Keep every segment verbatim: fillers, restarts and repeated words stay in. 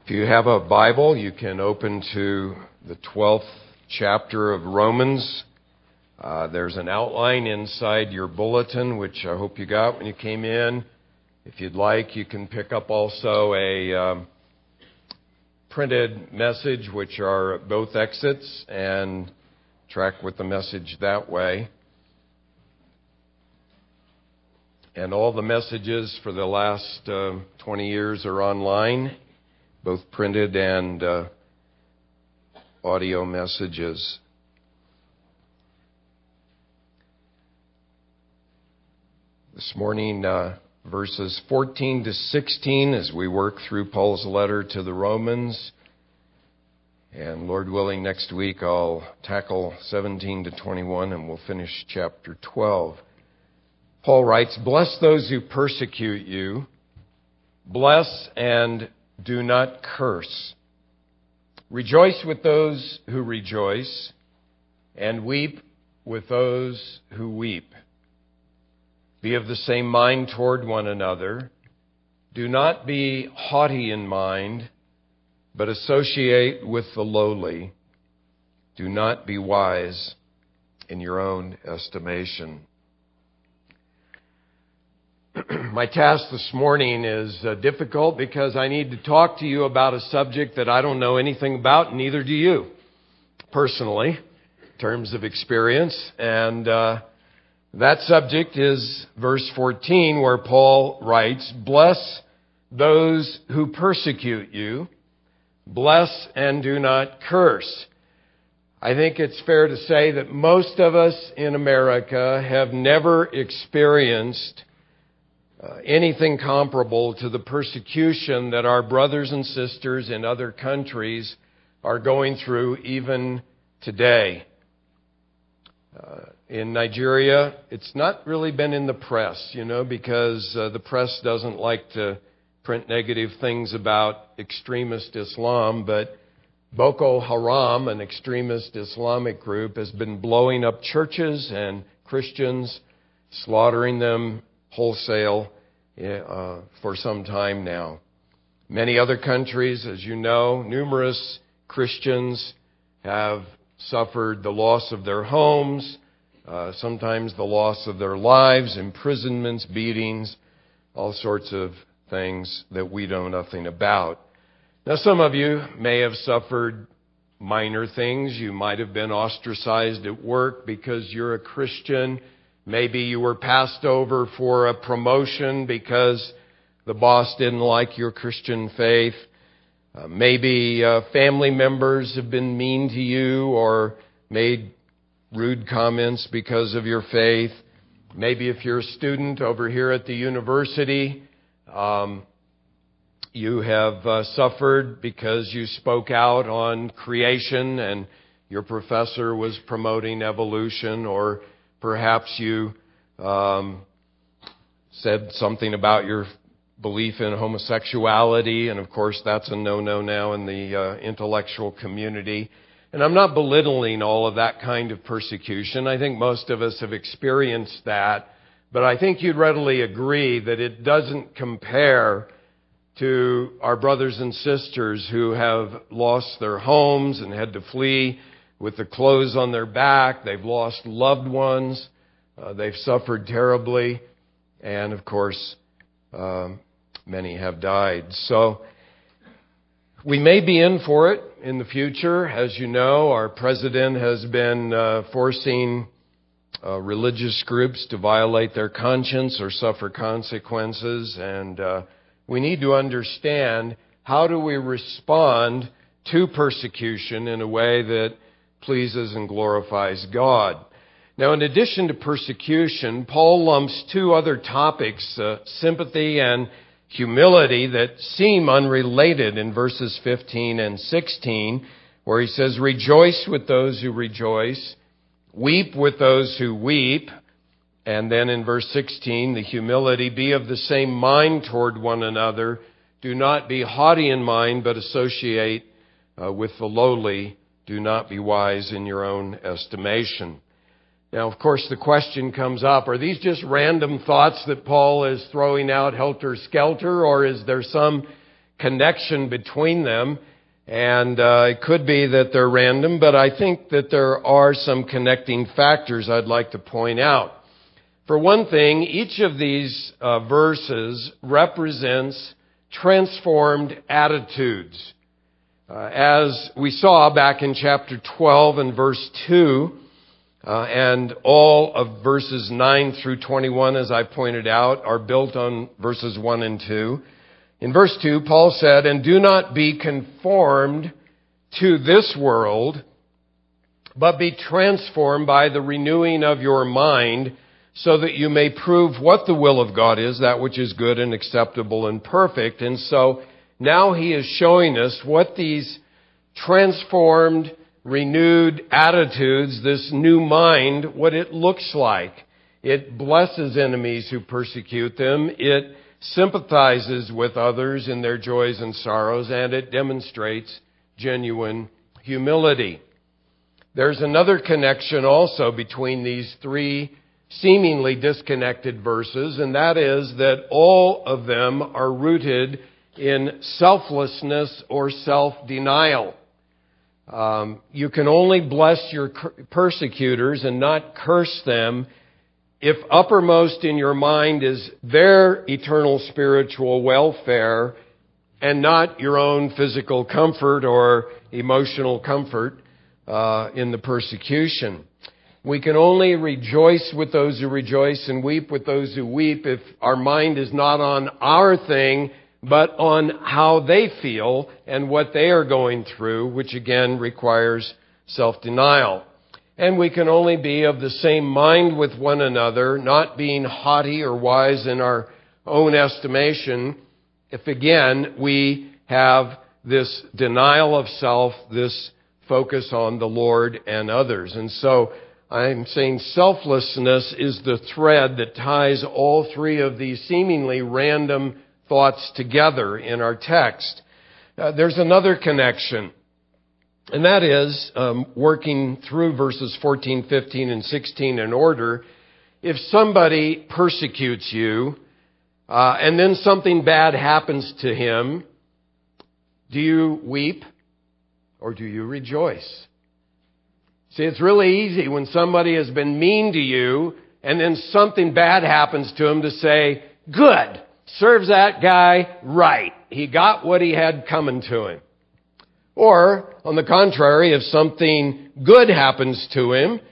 If you have a Bible, you can open to the twelfth chapter of Romans. Uh, there's an outline inside your bulletin, which I hope you got when you came in. If you'd like, you can pick up also a um, printed message, which are both exits, and track with the message that way. And all the messages for the last uh, twenty years are online, both printed and uh, audio messages. This morning, uh, verses fourteen to sixteen, as we work through Paul's letter to the Romans. And Lord willing, next week I'll tackle seventeen to twenty-one, and we'll finish chapter twelve. Paul writes, "Bless those who persecute you. Bless and do not curse. Rejoice with those who rejoice, and weep with those who weep. Be of the same mind toward one another. Do not be haughty in mind, but associate with the lowly. Do not be wise in your own estimation." My task this morning is uh, difficult because I need to talk to you about a subject that I don't know anything about, and neither do you, personally, in terms of experience. And uh, that subject is verse fourteen, where Paul writes, "Bless those who persecute you. Bless and do not curse." I think it's fair to say that most of us in America have never experienced Uh, anything comparable to the persecution that our brothers and sisters in other countries are going through even today. Uh, in Nigeria, it's not really been in the press, you know, because uh, the press doesn't like to print negative things about extremist Islam, but Boko Haram, an extremist Islamic group, has been blowing up churches and Christians, slaughtering them wholesale uh, for some time now. Many other countries, as you know, numerous Christians have suffered the loss of their homes, uh, sometimes the loss of their lives, imprisonments, beatings, all sorts of things that we know nothing about. Now, some of you may have suffered minor things. You might have been ostracized at work because you're a Christian. Maybe you were passed over for a promotion because the boss didn't like your Christian faith. Uh, maybe uh, family members have been mean to you or made rude comments because of your faith. Maybe if you're a student over here at the university, um, you have uh, suffered because you spoke out on creation and your professor was promoting evolution, or perhaps you um, said something about your belief in homosexuality, and of course that's a no-no now in the uh, intellectual community. And I'm not belittling all of that kind of persecution. I think most of us have experienced that, but I think you'd readily agree that it doesn't compare to our brothers and sisters who have lost their homes and had to flee with the clothes on their back. They've lost loved ones. Uh, they've suffered terribly. And, of course, um, many have died. So we may be in for it in the future. As you know, our president has been uh, forcing uh, religious groups to violate their conscience or suffer consequences. And uh, we need to understand, how do we respond to persecution in a way that pleases and glorifies God. Now, in addition to persecution, Paul lumps two other topics, uh, sympathy and humility, that seem unrelated in verses fifteen and sixteen, where he says, "Rejoice with those who rejoice, weep with those who weep." And then in verse sixteen, the humility, "Be of the same mind toward one another. Do not be haughty in mind, but associate uh, with the lowly. Do not be wise in your own estimation." Now, of course, the question comes up, are these just random thoughts that Paul is throwing out helter-skelter, or is there some connection between them. And uh, it could be that they're random, but I think that there are some connecting factors I'd like to point out. For one thing, each of these uh, verses represents transformed attitudes. Uh, as we saw back in chapter twelve and verse two, uh, and all of verses nine through twenty-one, as I pointed out, are built on verses one and two. In verse two, Paul said, "And do not be conformed to this world, but be transformed by the renewing of your mind, so that you may prove what the will of God is, that which is good and acceptable and perfect." And so now he is showing us what these transformed, renewed attitudes, this new mind, what it looks like. It blesses enemies who persecute them. It sympathizes with others in their joys and sorrows, and it demonstrates genuine humility. There's another connection also between these three seemingly disconnected verses, and that is that all of them are rooted in selflessness or self-denial. Um, you can only bless your persecutors and not curse them if uppermost in your mind is their eternal spiritual welfare and not your own physical comfort or emotional comfort uh, in the persecution. We can only rejoice with those who rejoice and weep with those who weep if our mind is not on our thing, but on how they feel and what they are going through, which again requires self-denial. And we can only be of the same mind with one another, not being haughty or wise in our own estimation, if again we have this denial of self, this focus on the Lord and others. And so I'm saying selflessness is the thread that ties all three of these seemingly random thoughts together in our text. Uh, there's another connection. And that is, um, working through verses fourteen, fifteen, and sixteen in order, if somebody persecutes you, uh, and then something bad happens to him, do you weep or do you rejoice? See, it's really easy when somebody has been mean to you and then something bad happens to him to say, good, serves that guy right. He got what he had coming to him. Or, on the contrary, if something good happens to him,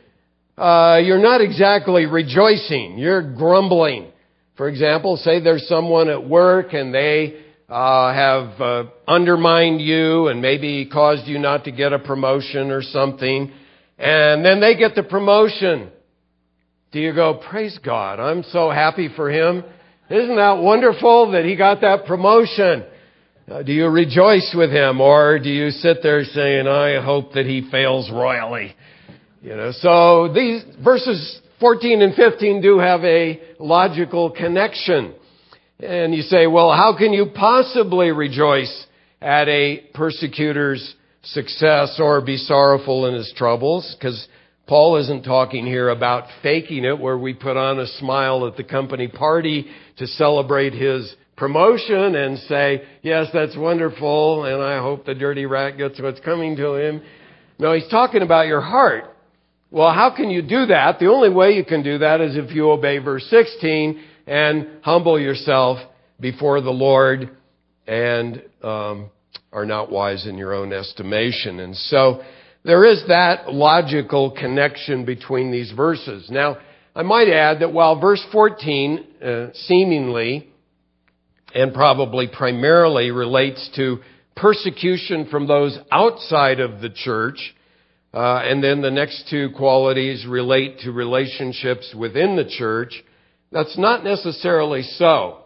uh, you're not exactly rejoicing. You're grumbling. For example, say there's someone at work and they uh, have uh, undermined you and maybe caused you not to get a promotion or something, and then they get the promotion. Do you go, praise God, I'm so happy for him. Isn't that wonderful that he got that promotion? Uh, do you rejoice with him, or do you sit there saying, I hope that he fails royally? You know, so these verses fourteen and fifteen do have a logical connection. And you say, well, how can you possibly rejoice at a persecutor's success or be sorrowful in his troubles? Because Paul isn't talking here about faking it, where we put on a smile at the company party to celebrate his promotion and say, yes, that's wonderful, and I hope the dirty rat gets what's coming to him. No, he's talking about your heart. Well, how can you do that? The only way you can do that is if you obey verse sixteen and humble yourself before the Lord and um, are not wise in your own estimation. And so there is that logical connection between these verses. Now, I might add that while verse fourteen uh, seemingly and probably primarily relates to persecution from those outside of the church, uh, and then the next two qualities relate to relationships within the church, that's not necessarily so.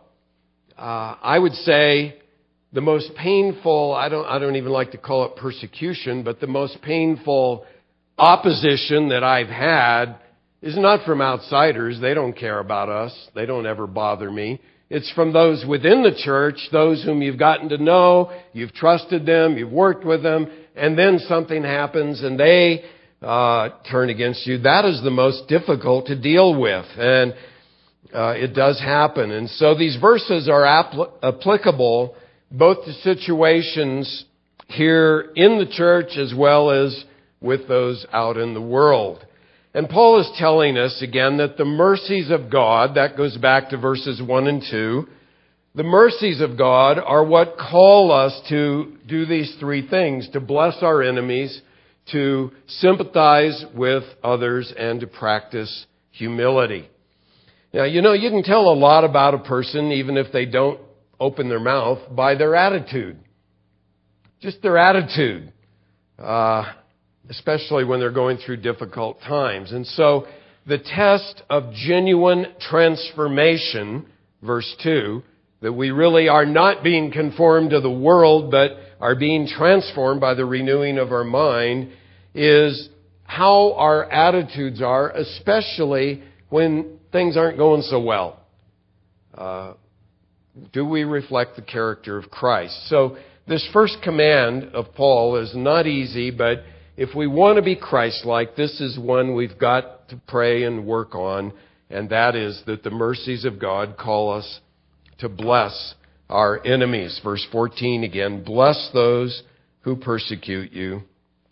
Uh, I would say the most painful, I don't, I don't even like to call it persecution, but the most painful opposition that I've had is not from outsiders. They don't care about us. They don't ever bother me. It's from those within the church, those whom you've gotten to know, you've trusted them, you've worked with them, and then something happens and they uh, turn against you. That is the most difficult to deal with, and uh, it does happen. And so these verses are apl- applicable both the situations here in the church as well as with those out in the world. And Paul is telling us again that the mercies of God, that goes back to verses one and two, the mercies of God are what call us to do these three things: to bless our enemies, to sympathize with others, and to practice humility. Now, you know, you can tell a lot about a person, even if they don't open their mouth, by their attitude. Just their attitude, uh, especially when they're going through difficult times. And so the test of genuine transformation, verse two, that we really are not being conformed to the world, but are being transformed by the renewing of our mind, is how our attitudes are, especially when things aren't going so well. Uh, do we reflect the character of Christ? So this first command of Paul is not easy, but if we want to be Christ-like, this is one we've got to pray and work on, and that is that the mercies of God call us to bless our enemies. Verse fourteen again, bless those who persecute you.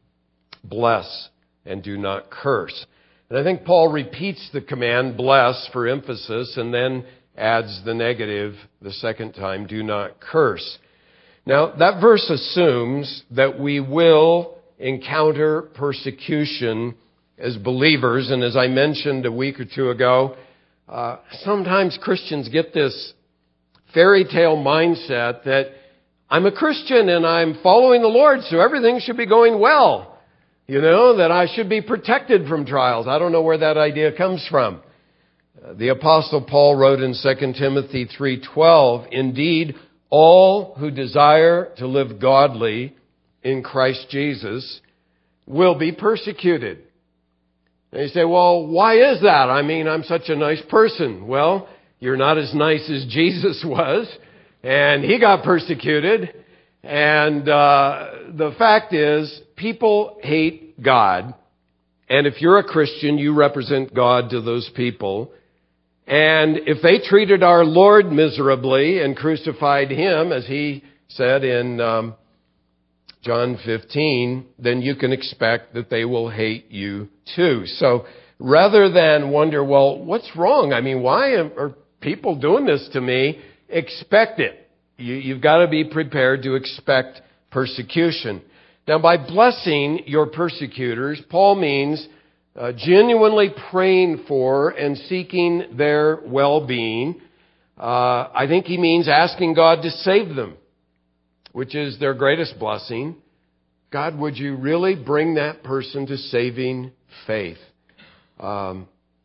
Bless and do not curse. And I think Paul repeats the command, bless, for emphasis, and then adds the negative the second time, do not curse. Now, that verse assumes that we will encounter persecution as believers. And as I mentioned a week or two ago, uh, sometimes Christians get this fairy tale mindset that I'm a Christian and I'm following the Lord, so everything should be going well. You know, that I should be protected from trials. I don't know where that idea comes from. Uh, the Apostle Paul wrote in Second Timothy three twelve, indeed, all who desire to live godly in Christ Jesus will be persecuted. And you say, well, why is that? I mean, I'm such a nice person. Well, you're not as nice as Jesus was, and he got persecuted. And uh, the fact is, people hate God. And if you're a Christian, you represent God to those people. And if they treated our Lord miserably and crucified him, as he said in um, John fifteen, then you can expect that they will hate you too. So rather than wonder, well, what's wrong? I mean, why are people doing this to me? Expect it. You, you've got to be prepared to expect persecution. Now, by blessing your persecutors, Paul means uh, genuinely praying for and seeking their well-being. Uh, I think he means asking God to save them, which is their greatest blessing. God, would you really bring that person to saving faith? Um,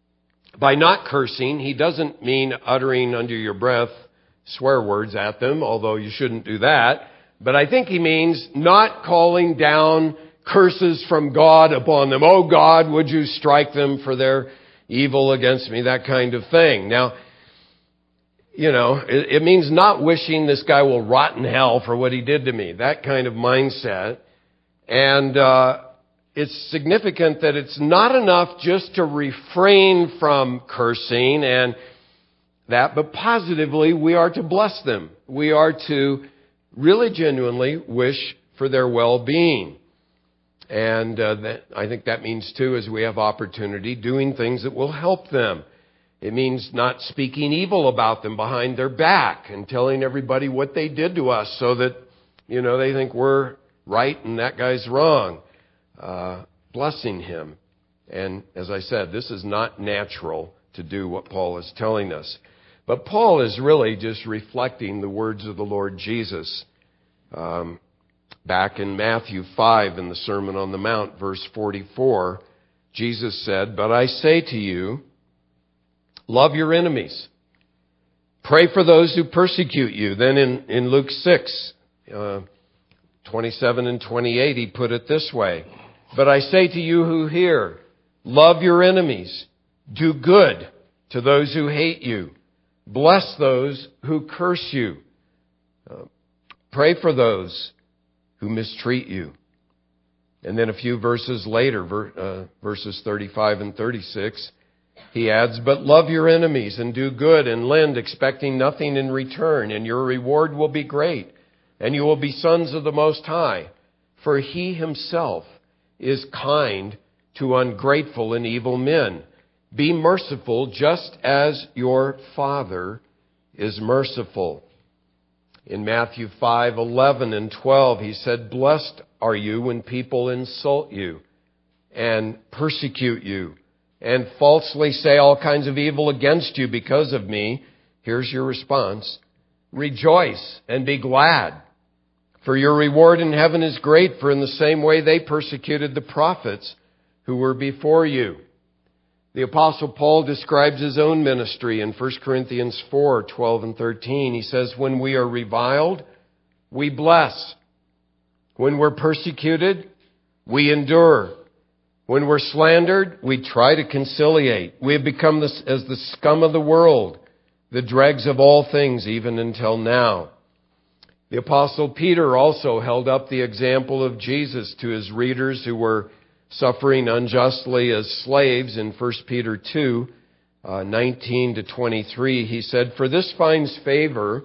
by not cursing, he doesn't mean uttering under your breath swear words at them, although you shouldn't do that. But I think he means not calling down curses from God upon them. Oh God, would you strike them for their evil against me? That kind of thing. Now, you know, it, it means not wishing this guy will rot in hell for what he did to me. That kind of mindset. And uh, it's significant that it's not enough just to refrain from cursing and that, but positively we are to bless them. We are to really genuinely wish for their well-being. And uh, that, I think that means, too, as we have opportunity, doing things that will help them. It means not speaking evil about them behind their back and telling everybody what they did to us so that, you know, they think we're right and that guy's wrong. Uh, blessing him. And as I said, this is not natural to do what Paul is telling us. But Paul is really just reflecting the words of the Lord Jesus. Um, back in Matthew five in the Sermon on the Mount, verse forty-four, Jesus said, but I say to you, love your enemies. Pray for those who persecute you. Then in, in Luke six, uh, twenty-seven and twenty-eight, he put it this way. But I say to you who hear, love your enemies. Do good to those who hate you. Bless those who curse you. Uh, pray for those who mistreat you. And then a few verses later, ver, uh, verses thirty-five and thirty-six, he adds, but love your enemies and do good and lend, expecting nothing in return, and your reward will be great. and you will be sons of the Most High. For he himself is kind to ungrateful and evil men. Be merciful just as your Father is merciful. In Matthew five, eleven and twelve, he said, Blessed are you when people insult you and persecute you and falsely say all kinds of evil against you because of me. Here's your response. Rejoice and be glad, for your reward in heaven is great, for in the same way they persecuted the prophets who were before you. The Apostle Paul describes his own ministry in First Corinthians four, twelve and thirteen. He says, when we are reviled, we bless. When we're persecuted, we endure. When we're slandered, we try to conciliate. We have become this, as the scum of the world, the dregs of all things, even until now. The Apostle Peter also held up the example of Jesus to his readers who were suffering unjustly as slaves in First Peter two, uh, nineteen to twenty-three. He said, For this finds favor,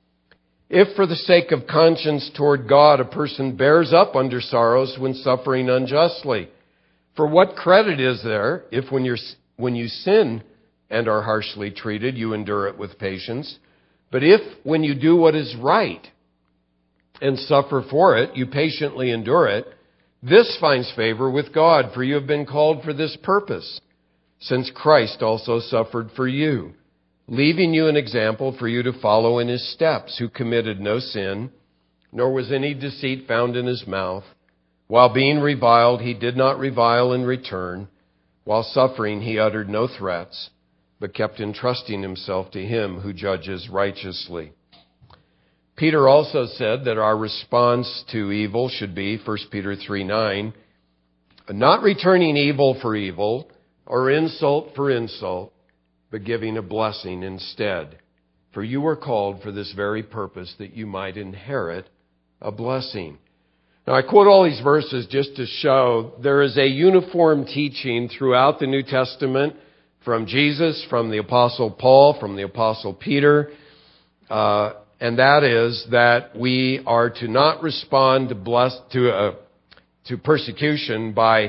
if for the sake of conscience toward God a person bears up under sorrows when suffering unjustly. For what credit is there if when you're, when you sin and are harshly treated, you endure it with patience? But if when you do what is right and suffer for it, you patiently endure it, this finds favor with God, for you have been called for this purpose, since Christ also suffered for you, leaving you an example for you to follow in his steps, who committed no sin, nor was any deceit found in his mouth. While being reviled, he did not revile in return. While suffering, he uttered no threats, but kept entrusting himself to him who judges righteously. Peter also said that our response to evil should be, First Peter three nine, not returning evil for evil or insult for insult, but giving a blessing instead. For you were called for this very purpose, that you might inherit a blessing. Now, I quote all these verses just to show there is a uniform teaching throughout the New Testament from Jesus, from the Apostle Paul, from the Apostle Peter, uh, and that is that we are to not respond to bless, to, uh, to persecution by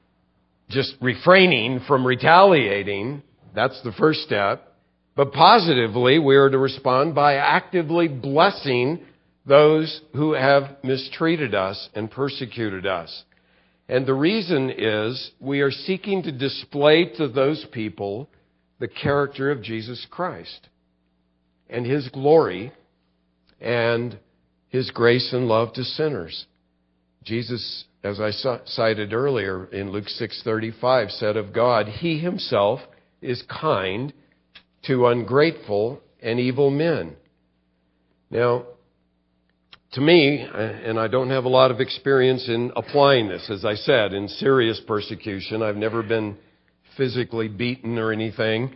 just refraining from retaliating. That's the first step. But positively, we are to respond by actively blessing those who have mistreated us and persecuted us. And the reason is we are seeking to display to those people the character of Jesus Christ and his glory and his grace and love to sinners. Jesus, as I cited earlier in Luke six thirty-five, said of God, he himself is kind to ungrateful and evil men. Now, to me, and I don't have a lot of experience in applying this, as I said, in serious persecution. I've never been physically beaten or anything.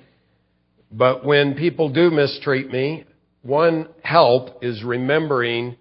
But when people do mistreat me, one help is remembering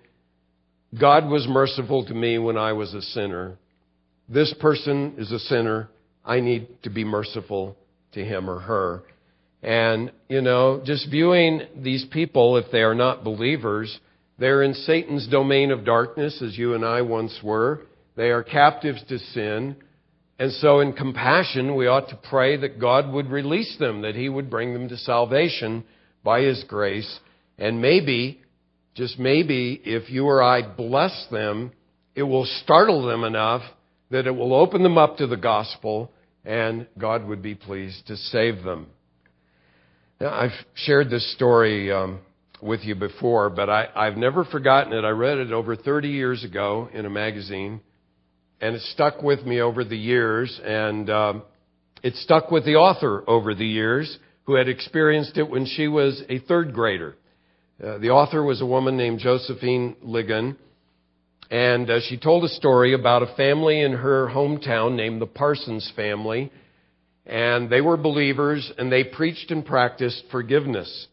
God was merciful to me when I was a sinner. This person is a sinner. I need to be merciful to him or her. And, you know, just viewing these people, if they are not believers, they're in Satan's domain of darkness, as you and I once were. They are captives to sin. And so in compassion, we ought to pray that God would release them, that he would bring them to salvation by his grace. And maybe, just maybe, if you or I bless them, it will startle them enough that it will open them up to the gospel and God would be pleased to save them. Now, I've shared this story um, with you before, but I, I've never forgotten it. I read it over thirty years ago in a magazine, and it stuck with me over the years, and um, it stuck with the author over the years, who had experienced it when she was a third grader. Uh, the author was a woman named Josephine Ligon, and uh, she told a story about a family in her hometown named the Parsons family, and they were believers, and they preached and practiced forgiveness.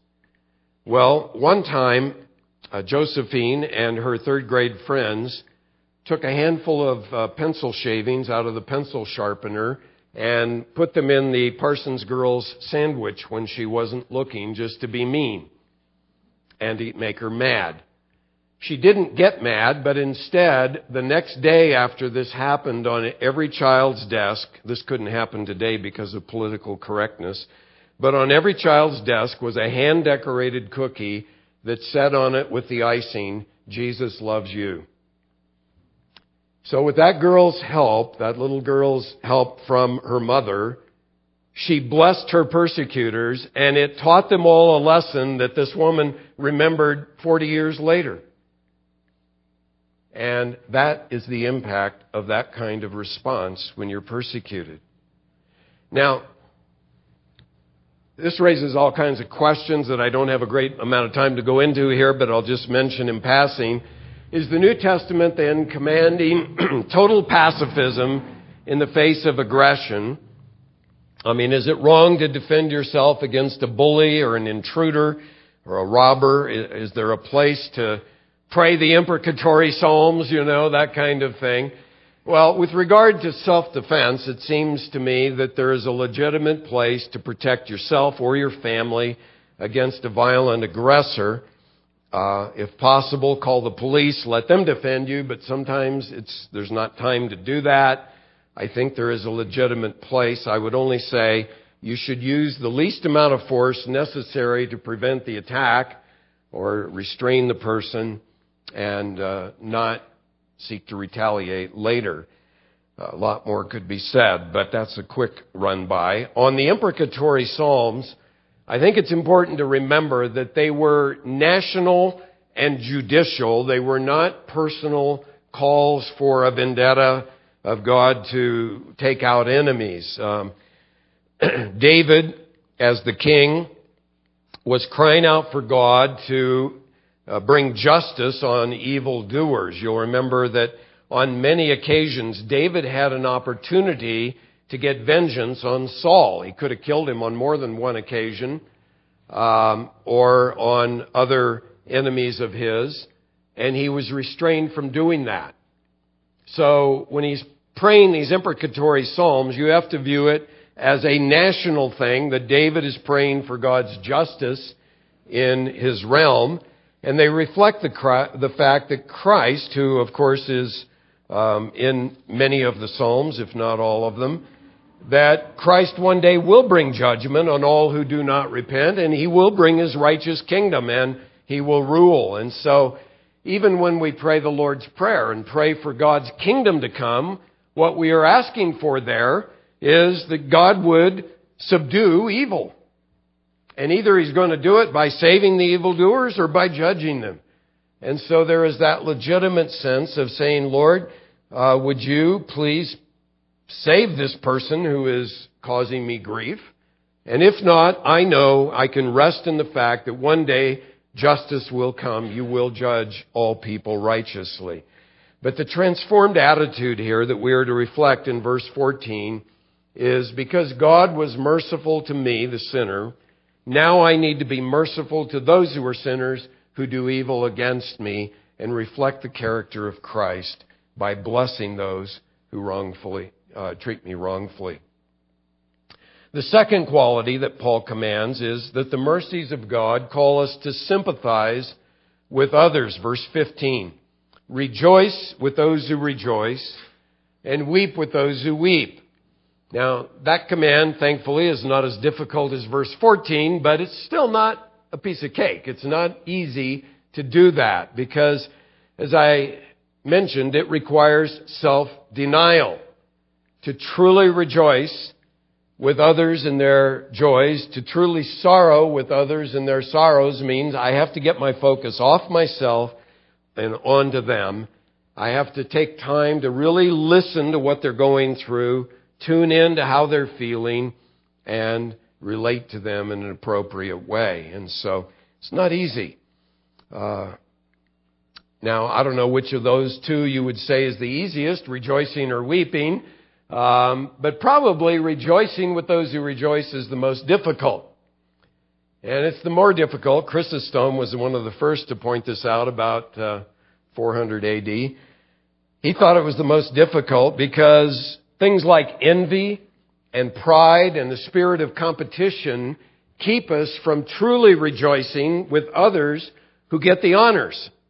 Well, one time, uh, Josephine and her third grade friends took a handful of uh, pencil shavings out of the pencil sharpener and put them in the Parsons girl's sandwich when she wasn't looking, just to be mean and to make her mad. She didn't get mad, but instead, the next day after this happened on every child's desk, this couldn't happen today because of political correctness, but on every child's desk was a hand-decorated cookie that said on it with the icing, "Jesus loves you." So with that girl's help, that little girl's help from her mother, she blessed her persecutors, and it taught them all a lesson that this woman remembered forty years later. And that is the impact of that kind of response when you're persecuted. Now, this raises all kinds of questions that I don't have a great amount of time to go into here, but I'll just mention in passing. Is the New Testament then commanding total pacifism in the face of aggression? I mean, is it wrong to defend yourself against a bully or an intruder or a robber? Is there a place to pray the imprecatory psalms, you know, that kind of thing? Well, with regard to self-defense, it seems to me that there is a legitimate place to protect yourself or your family against a violent aggressor. Uh, if possible, call the police, let them defend you, but sometimes it's there's not time to do that. I think there is a legitimate place. I would only say you should use the least amount of force necessary to prevent the attack or restrain the person, and uh, not seek to retaliate later. A lot more could be said, but that's a quick run by. On the imprecatory psalms, I think it's important to remember that they were national and judicial. They were not personal calls for a vendetta of God to take out enemies. Um, David, as the king, was crying out for God to Uh, bring justice on evildoers. You'll remember that on many occasions, David had an opportunity to get vengeance on Saul. He could have killed him on more than one occasion, um, or on other enemies of his, and he was restrained from doing that. So when he's praying these imprecatory psalms, you have to view it as a national thing, that David is praying for God's justice in his realm. And they reflect the, the fact that Christ, who of course is um, in many of the Psalms, if not all of them, that Christ one day will bring judgment on all who do not repent, and he will bring his righteous kingdom, and he will rule. And so even when we pray the Lord's Prayer and pray for God's kingdom to come, what we are asking for there is that God would subdue evil. And either he's going to do it by saving the evildoers or by judging them. And so there is that legitimate sense of saying, Lord, uh, would you please save this person who is causing me grief? And if not, I know I can rest in the fact that one day justice will come. You will judge all people righteously. But the transformed attitude here that we are to reflect in verse fourteen is, because God was merciful to me, the sinner, now I need to be merciful to those who are sinners who do evil against me, and reflect the character of Christ by blessing those who wrongfully uh, treat me wrongfully. The second quality that Paul commands is that the mercies of God call us to sympathize with others. Verse fifteen, rejoice with those who rejoice, and weep with those who weep. Now, that command, thankfully, is not as difficult as verse fourteen, but it's still not a piece of cake. It's not easy to do that because, as I mentioned, it requires self-denial. To truly rejoice with others in their joys, to truly sorrow with others in their sorrows, means I have to get my focus off myself and onto them. I have to take time to really listen to what they're going through, tune in to how they're feeling, and relate to them in an appropriate way. And so it's not easy. Uh, now, I don't know which of those two you would say is the easiest, rejoicing or weeping, um, but probably rejoicing with those who rejoice is the most difficult. And it's the more difficult. Chrysostom was one of the first to point this out about uh, four hundred A D. He thought it was the most difficult because things like envy and pride and the spirit of competition keep us from truly rejoicing with others who get the honors.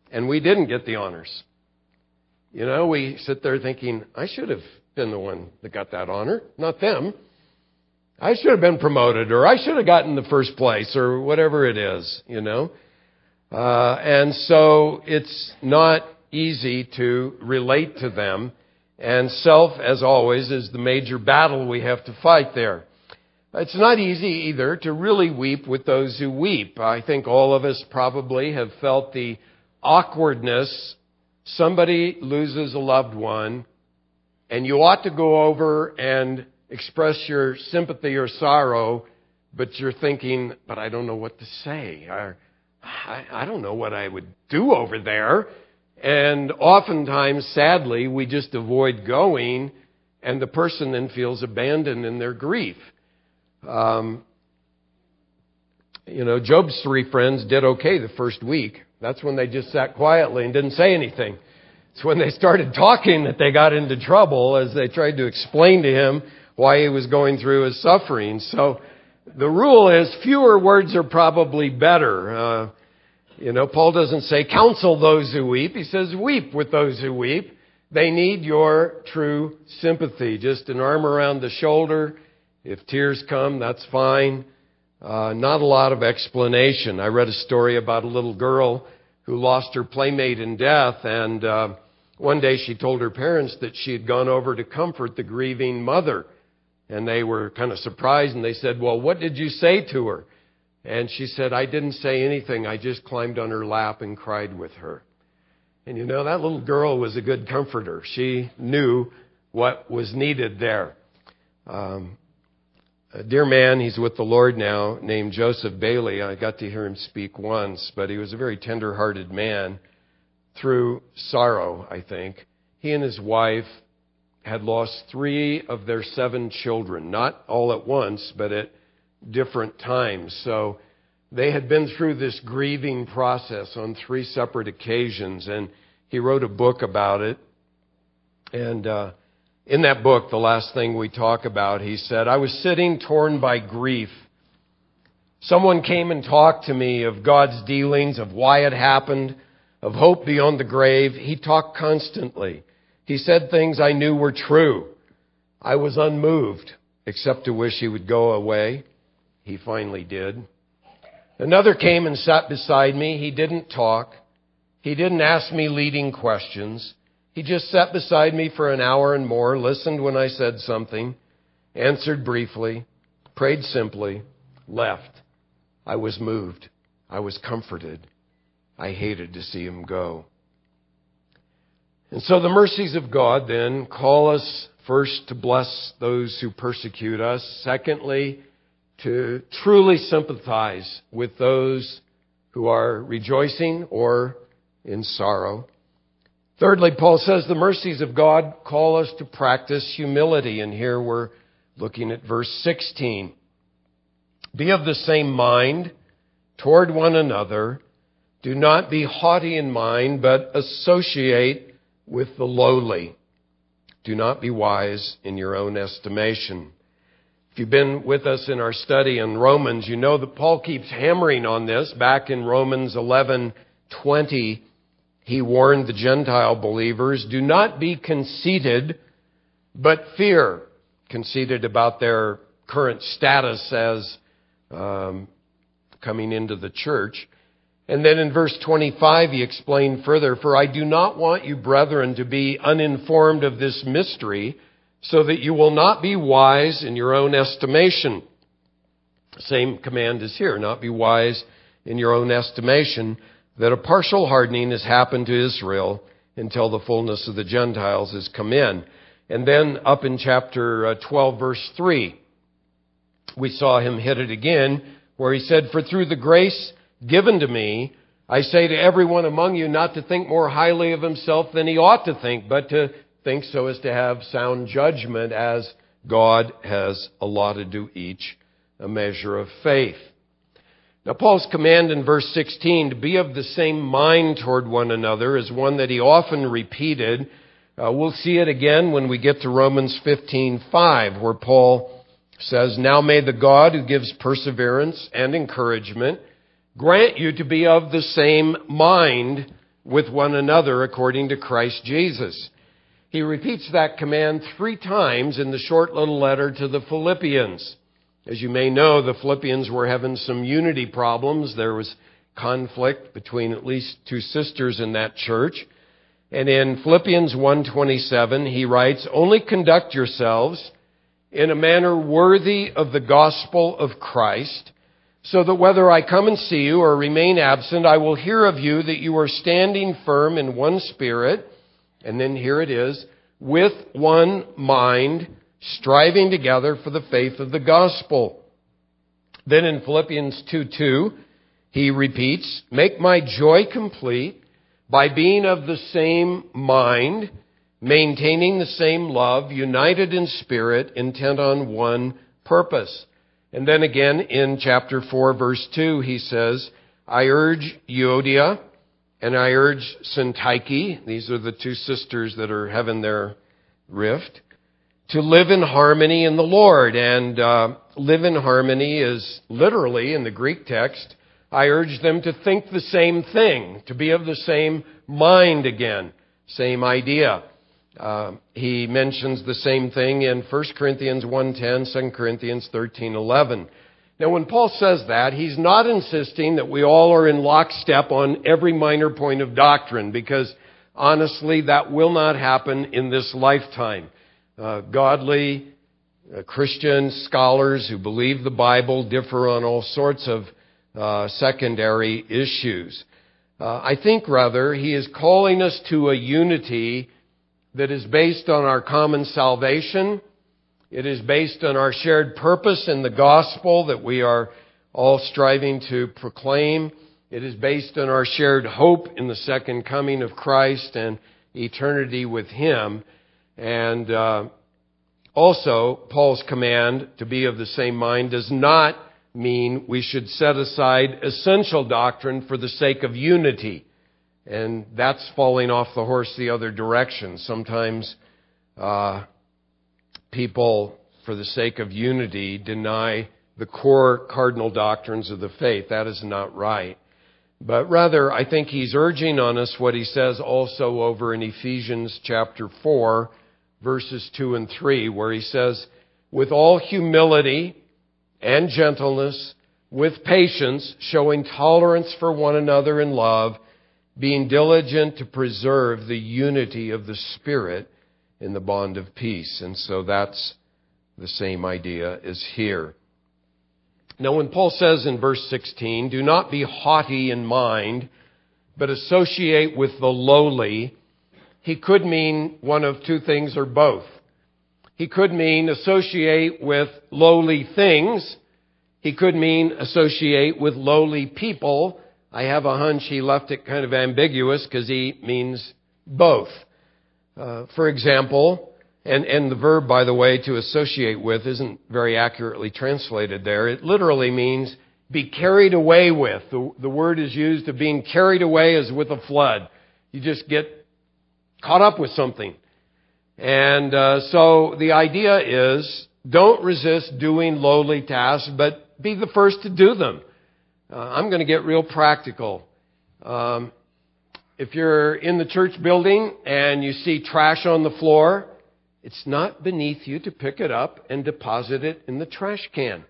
and we didn't get the honors. You know, we sit there thinking, I should have been the one that got that honor, not them. I should have been promoted, or I should have gotten the first place, or whatever it is, you know. Uh, and so it's not easy to relate to them. And self, as always, is the major battle we have to fight there. It's not easy either to really weep with those who weep. I think all of us probably have felt the awkwardness. Somebody loses a loved one, and you ought to go over and express your sympathy or sorrow, but you're thinking, but I don't know what to say. I, I, I don't know what I would do over there. And oftentimes, sadly, we just avoid going, and the person then feels abandoned in their grief. Um, you know, Job's three friends did okay the first week. That's when they just sat quietly and didn't say anything. It's when they started talking that they got into trouble as they tried to explain to him why he was going through his suffering. So the rule is fewer words are probably better. Uh, you know, Paul doesn't say counsel those who weep. He says weep with those who weep. They need your true sympathy. Just an arm around the shoulder. If tears come, that's fine. Uh, not a lot of explanation. I read a story about a little girl who lost her playmate in death, and uh, one day she told her parents that she had gone over to comfort the grieving mother. And they were kind of surprised, and they said, well, what did you say to her? And she said, I didn't say anything. I just climbed on her lap and cried with her. And you know, that little girl was a good comforter. She knew what was needed there. Um, a dear man, he's with the Lord now, named Joseph Bailey. I got to hear him speak once, but he was a very tender-hearted man through sorrow, I think. He and his wife had lost three of their seven children, not all at once, but at different times. So they had been through this grieving process on three separate occasions, and he wrote a book about it. And uh, in that book, the last thing we talk about, he said, I was sitting torn by grief. Someone came and talked to me of God's dealings, of why it happened, of hope beyond the grave. He talked constantly. He said things I knew were true. I was unmoved, except to wish he would go away. He finally did. Another came and sat beside me. He didn't talk. He didn't ask me leading questions. He just sat beside me for an hour and more, listened when I said something, answered briefly, prayed simply, left. I was moved. I was comforted. I hated to see him go. And so the mercies of God then call us first to bless those who persecute us. Secondly, to truly sympathize with those who are rejoicing or in sorrow. Thirdly, Paul says the mercies of God call us to practice humility. And here we're looking at verse sixteen. Be of the same mind toward one another. Do not be haughty in mind, but associate with the lowly. Do not be wise in your own estimation. If you've been with us in our study in Romans, you know that Paul keeps hammering on this. Back in Romans eleven twenty, he warned the Gentile believers, do not be conceited, but fear. Conceited about their current status as um, coming into the church. And then in verse twenty-five, he explained further, for I do not want you, brethren, to be uninformed of this mystery, so that you will not be wise in your own estimation. Same command is here, not be wise in your own estimation, that a partial hardening has happened to Israel until the fullness of the Gentiles has come in. And then up in chapter twelve, verse three, we saw him hit it again, where he said, for through the grace given to me, I say to everyone among you not to think more highly of himself than he ought to think, but to think so as to have sound judgment as God has allotted to each a measure of faith. Now, Paul's command in verse sixteen to be of the same mind toward one another is one that he often repeated. Uh, we'll see it again when we get to Romans fifteen five, where Paul says, now may the God who gives perseverance and encouragement grant you to be of the same mind with one another according to Christ Jesus. He repeats that command three times in the short little letter to the Philippians. As you may know, the Philippians were having some unity problems. There was conflict between at least two sisters in that church. And in Philippians one twenty-seven, he writes, "Only conduct yourselves in a manner worthy of the gospel of Christ, so that whether I come and see you or remain absent, I will hear of you that you are standing firm in one spirit." And then here it is, "with one mind, striving together for the faith of the gospel." Then in Philippians two two, he repeats, "Make my joy complete by being of the same mind, maintaining the same love, united in spirit, intent on one purpose." And then again in chapter four, verse two, he says, "I urge Euodia and I urge Syntyche," these are the two sisters that are having their rift, "to live in harmony in the Lord." And uh, live in harmony is literally, in the Greek text, I urge them to think the same thing, to be of the same mind again, same idea. Uh, he mentions the same thing in First Corinthians one ten, Second Corinthians thirteen eleven. Now, when Paul says that, he's not insisting that we all are in lockstep on every minor point of doctrine, because honestly, that will not happen in this lifetime. Uh, godly uh, Christian scholars who believe the Bible differ on all sorts of uh, secondary issues. Uh, I think, rather, he is calling us to a unity that is based on our common salvation. It is based on our shared purpose in the gospel that we are all striving to proclaim. It is based on our shared hope in the second coming of Christ and eternity with Him. And uh, also, Paul's command to be of the same mind does not mean we should set aside essential doctrine for the sake of unity. And that's falling off the horse the other direction. Sometimes uh, people, for the sake of unity, deny the core cardinal doctrines of the faith. That is not right. But rather, I think he's urging on us what he says also over in Ephesians chapter four, verses two and three, where he says, "With all humility and gentleness, with patience, showing tolerance for one another in love, being diligent to preserve the unity of the Spirit in the bond of peace." And so that's the same idea as here. Now, when Paul says in verse sixteen, "Do not be haughty in mind, but associate with the lowly," he could mean one of two things or both. He could mean associate with lowly things. He could mean associate with lowly people. I have a hunch he left it kind of ambiguous because he means both. Uh, for example, and, and the verb, by the way, to associate with isn't very accurately translated there. It literally means be carried away with. The, the word is used of being carried away as with a flood. You just get caught up with something. And uh, so the idea is don't resist doing lowly tasks, but be the first to do them. Uh, I'm going to get real practical. Um, if you're in the church building and you see trash on the floor, it's not beneath you to pick it up and deposit it in the trash can.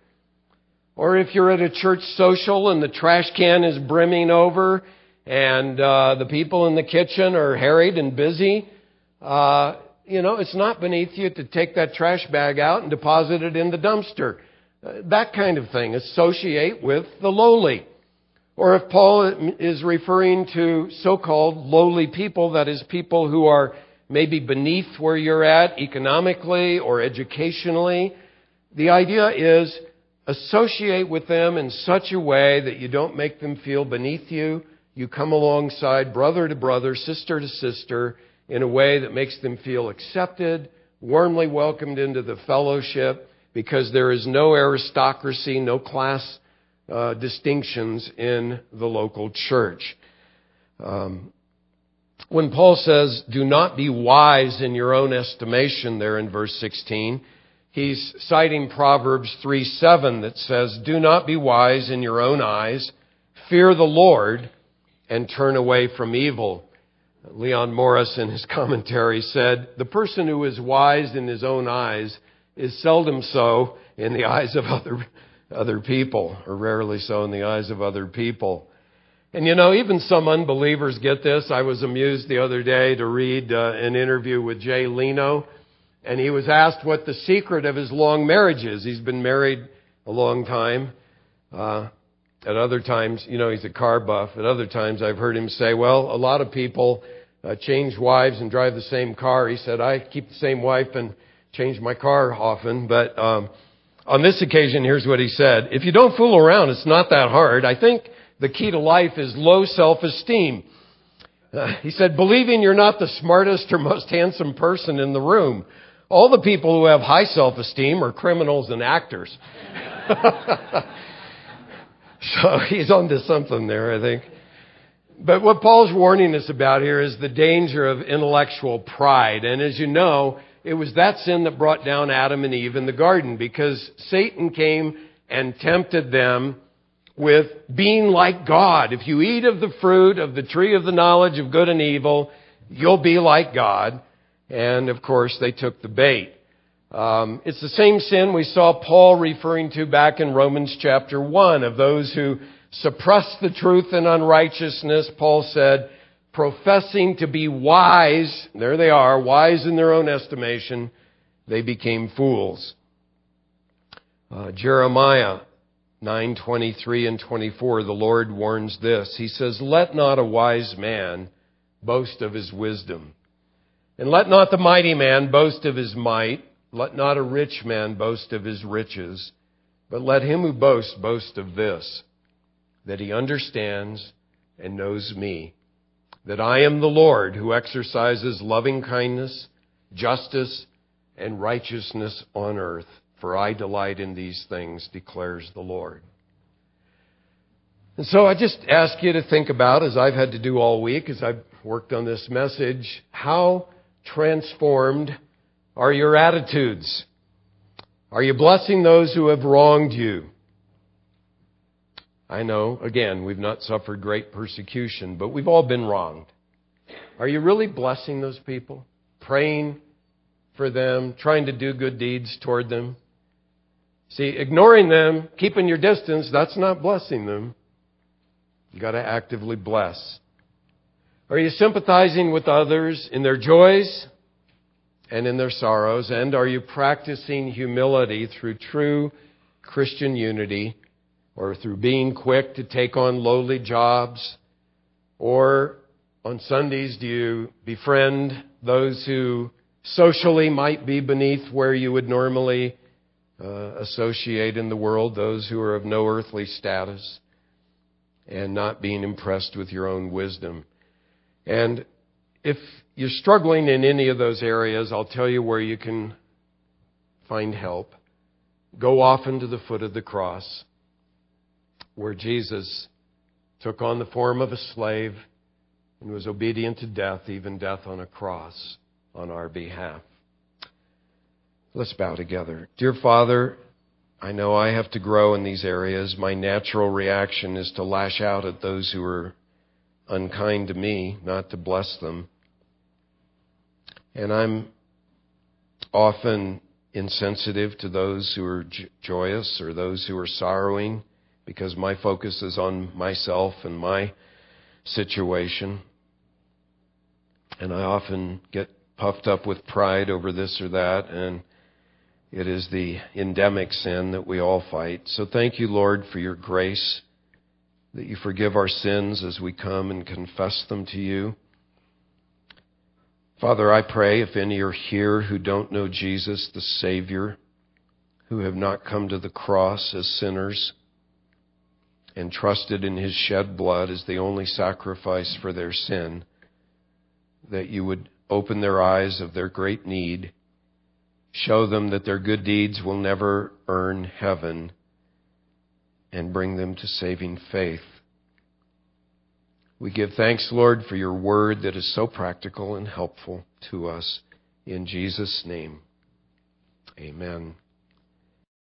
Or if you're at a church social and the trash can is brimming over and uh, the people in the kitchen are harried and busy, uh, you know, it's not beneath you to take that trash bag out and deposit it in the dumpster. Uh, that kind of thing. Associate with the lowly. Or if Paul is referring to so-called lowly people, that is people who are maybe beneath where you're at economically or educationally, the idea is associate with them in such a way that you don't make them feel beneath you. You come alongside brother to brother, sister to sister, in a way that makes them feel accepted, warmly welcomed into the fellowship, because there is no aristocracy, no class uh, distinctions in the local church. Um, when Paul says, "Do not be wise in your own estimation," there in verse sixteen, he's citing Proverbs three seven that says, "Do not be wise in your own eyes, fear the Lord, and turn away from evil." Leon Morris, in his commentary, said, "The person who is wise in his own eyes is seldom so in the eyes of other other people, or rarely so in the eyes of other people." And you know, even some unbelievers get this. I was amused the other day to read uh, an interview with Jay Leno, and he was asked what the secret of his long marriage is. He's been married a long time. Uh, at other times, you know, he's a car buff. At other times, I've heard him say, well, a lot of people uh, change wives and drive the same car. He said, I keep the same wife and change my car often. But um, on this occasion, here's what he said. If you don't fool around, it's not that hard. I think the key to life is low self-esteem. Uh, he said, believing you're not the smartest or most handsome person in the room. All the people who have high self-esteem are criminals and actors. So he's onto something there, I think. But what Paul's warning us about here is the danger of intellectual pride. And as you know, it was that sin that brought down Adam and Eve in the garden, because Satan came and tempted them with being like God. If you eat of the fruit of the tree of the knowledge of good and evil, you'll be like God. And of course, they took the bait. Um, it's the same sin we saw Paul referring to back in Romans chapter one, of those who suppress the truth in unrighteousness. Paul said, professing to be wise, there they are, wise in their own estimation, they became fools. Uh, Jeremiah nine twenty-three and twenty-four, the Lord warns this. He says, let not a wise man boast of his wisdom, and let not the mighty man boast of his might. Let not a rich man boast of his riches, but let him who boasts boast of this, that he understands and knows me, that I am the Lord who exercises loving kindness, justice, and righteousness on earth. For I delight in these things, declares the Lord. And so I just ask you to think about, as I've had to do all week, as I've worked on this message, how transformed are your attitudes? Are you blessing those who have wronged you? I know, again, we've not suffered great persecution, but we've all been wronged. Are you really blessing those people? Praying for them, trying to do good deeds toward them? See, ignoring them, keeping your distance, that's not blessing them. You've got to actively bless. Are you sympathizing with others in their joys and in their sorrows? And are you practicing humility through true Christian unity, or through being quick to take on lowly jobs? Or on Sundays, do you befriend those who socially might be beneath where you would normally uh, associate in the world, those who are of no earthly status, and not being impressed with your own wisdom? And if you're struggling in any of those areas, I'll tell you where you can find help. Go often to the foot of the cross, where Jesus took on the form of a slave and was obedient to death, even death on a cross on our behalf. Let's bow together. Dear Father, I know I have to grow in these areas. My natural reaction is to lash out at those who are unkind to me, not to bless them. And I'm often insensitive to those who are j- joyous or those who are sorrowing, because my focus is on myself and my situation. And I often get puffed up with pride over this or that, and it is the endemic sin that we all fight. So thank you, Lord, for your grace, that you forgive our sins as we come and confess them to you. Father, I pray if any are here who don't know Jesus, the Savior, who have not come to the cross as sinners and trusted in his shed blood as the only sacrifice for their sin, that you would open their eyes of their great need, show them that their good deeds will never earn heaven, and bring them to saving faith. We give thanks, Lord, for your word that is so practical and helpful to us. In Jesus' name, amen.